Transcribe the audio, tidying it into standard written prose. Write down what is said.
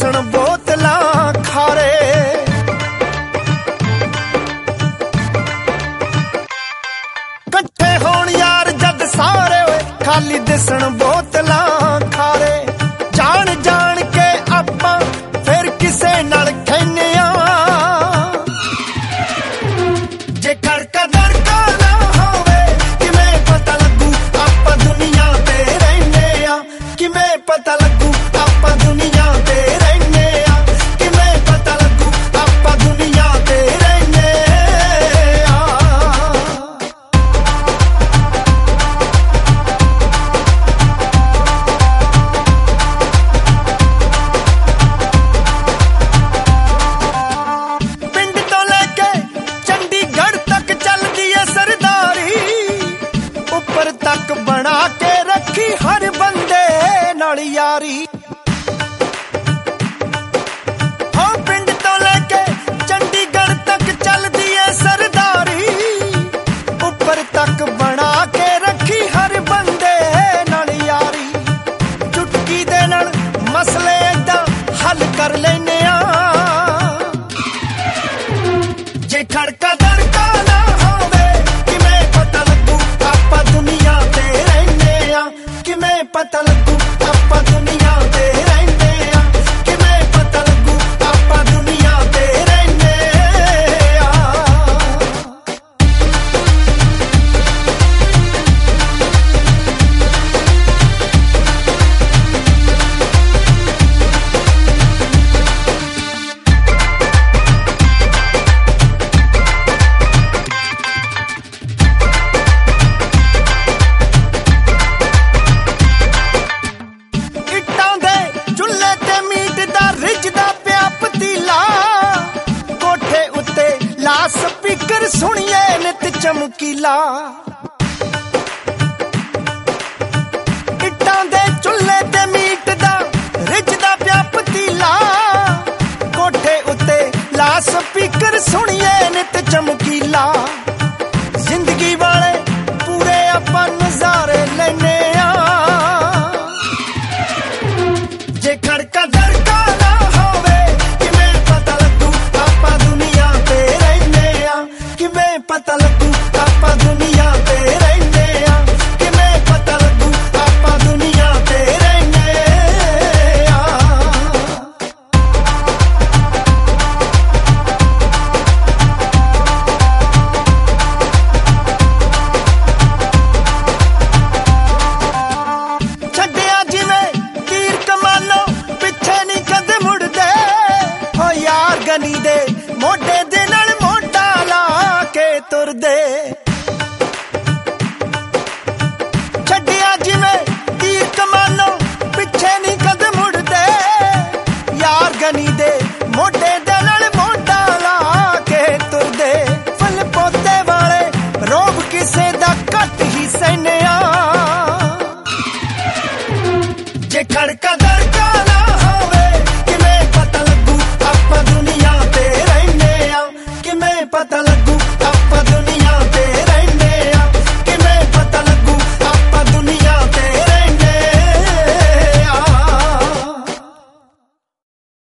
दिसण बोतलां खारे। कट्ठे होण यार जद सारे होए खाली दिसण बोतलां खारे। जान जान के आपां फिर किसे नाल कहने आ जे खड़का दड़का ना होवे किवें पता लगू आपां दुनिया ते रहने आ। किवें पता लगू आपां दुनिया ते रहने आ। किवें पता लगू आपां दुनिया ते रहने आ। पिंड तो लेके चंडीगढ़ तक चलदी है सरदारी। ऊपर तक बना के रखी हर बंदे नाल यारी। हाँ पिंड तो लेके चंडीगढ़ तक चलदी है सरदारी। ऊपर तक बना के रखी हर बंदे नाल यारी। चुटकी दे नाल मसले दा हल कर लेने आ जे खड़का दड़का ना होवे किवें पता लगू आपां दुनिया ते रहने आ। किवें पता लगू आपां दुनिया ते रहने आ। किवें पता लगू आपां दुनिया ते रहने आ। ਇੱਟਾਂ ਦੇ ਚੁੱਲ੍ਹੇ ਤੇ ਮੀਟ ਦਾ ਰਿੱਝਦਾ ਪਿਆ ਪਤੀਲਾ। ਕੋਠੇ ਉੱਤੇ ਲਾ ਸਪੀਕਰ ਸੁਣੀਏ ਨਿਤ ਚਮਕੀਲਾ। ਇੱਟਾਂ ਦੇ ਚੁੱਲ੍ਹੇ ਤੇ ਮੀਟ ਦਾ ਰਿੱਝਦਾ ਪਿਆ ਪਤੀਲਾ। ਕੋਠੇ ਉੱਤੇ ਲਾ ਸਪੀਕਰ ਸੁਣੀਏ ਨਿਤ ਚਮਕੀਲਾ। ਜ਼ਿੰਦਗੀ ਵਾਲੇ ਪੂਰੇ ਆਪਾਂ ਨਜ਼ਾਰੇ ਲੈਨੇ ਆ जे खड़का दड़का ना होवे किवें पता लगू आपां दुनिया ते रहने आ। किवें पता लगू आपां दुनिया ते रहने आ। किवें पता लगू आपां दुनिया ते रहने आ। ਛੱਡਿਆ ਜਿਵੇਂ ਤੀਰ ਕਮਾਨੋਂ ਪਿੱਛੇ ਨਹੀਂ ਕਦੇ ਮੁੜਦੇ। ਹੋ ਯਾਰ ਗਨੀ ਦੇ ਮੋਢੇ ਦੇ ਨਾਲ ਮੋਢਾ ਲਾ ਕੇ ਤੁਰਦੇ। ਛੱਡਿਆ ਜਿਵੇਂ ਤੀਰ ਕਮਾਨੋਂ ਪਿੱਛੇ ਨਹੀਂ ਕਦੇ ਮੁੜਦੇ। ਯਾਰ ਗਨੀ ਦੇ ਮੋਢੇ ਦੇ ਨਾਲ ਮੋਢਾ ਲਾ ਕੇ ਤੁਰਦੇ। ਫੁੱਲ ਪੌਦੇ ਵਾਲੇ ਰੋਬ ਕਿਸੇ ਦਾ ਘੱਟ ਹੀ ਸਹਿਨੇ ਆ ਜੇ ਖੜਕਾ